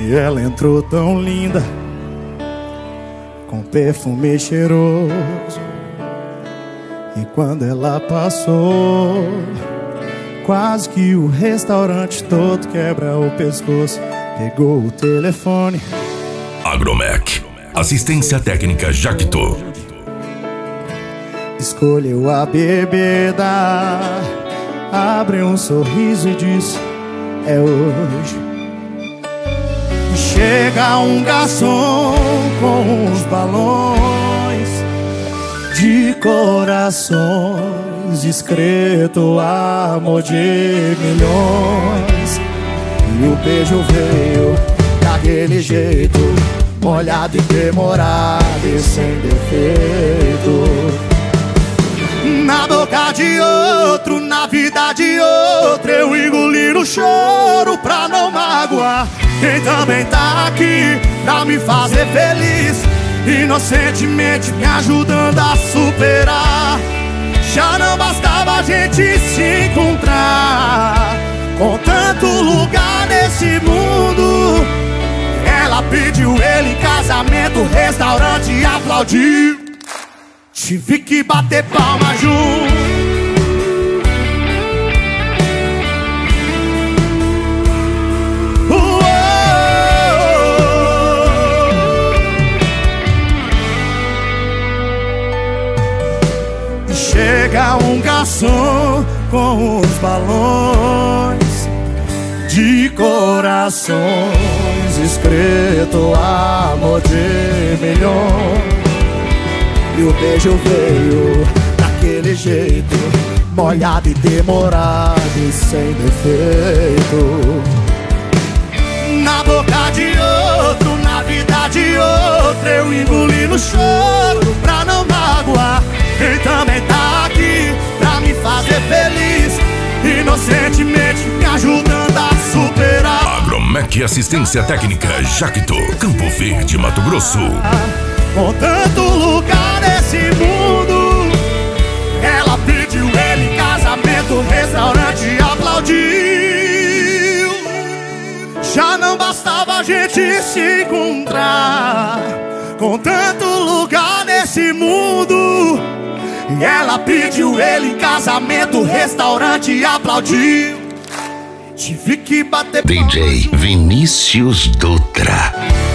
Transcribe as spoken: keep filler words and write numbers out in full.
E ela entrou tão linda, com perfume cheiroso. E quando ela passou, quase que o restaurante todo quebra o pescoço. Pegou o telefone. Agromec, assistência técnica Jacto. Escolheu a bebida, abre um sorriso e diz: é hoje. Chega um garçom com os balões de corações, escrito amor de milhões. E o beijo veio daquele jeito, molhado e demorado e sem defeito. Na boca de outro, na vida de outro, eu engoli no choro pra não magoar quem também tá aqui pra me fazer feliz, inocentemente me ajudando a superar. Já não bastava a gente se encontrar, com tanto lugar nesse mundo. Ela pediu ele em casamento, o restaurante aplaudiu. Tive que bater palma junto. Chega um garçom com os balões de corações, escrito amor de milhões. E o beijo veio daquele jeito, molhado e demorado e sem defeito. Na boca de outro, na vida de outro, eu engoli no choro pra não magoar quem também tá aqui pra me fazer feliz, inocentemente me ajudando a superar. Agromec, assistência técnica Jacto, Campo Verde, Mato Grosso. Com tanto lugar nesse mundo, ela pediu ele em casamento, o restaurante aplaudiu. Já não bastava a gente se encontrar, com tanto lugar nesse mundo. E ela pediu ele em casamento, o restaurante aplaudiu. Tive que bater D J Vinícius Dutra.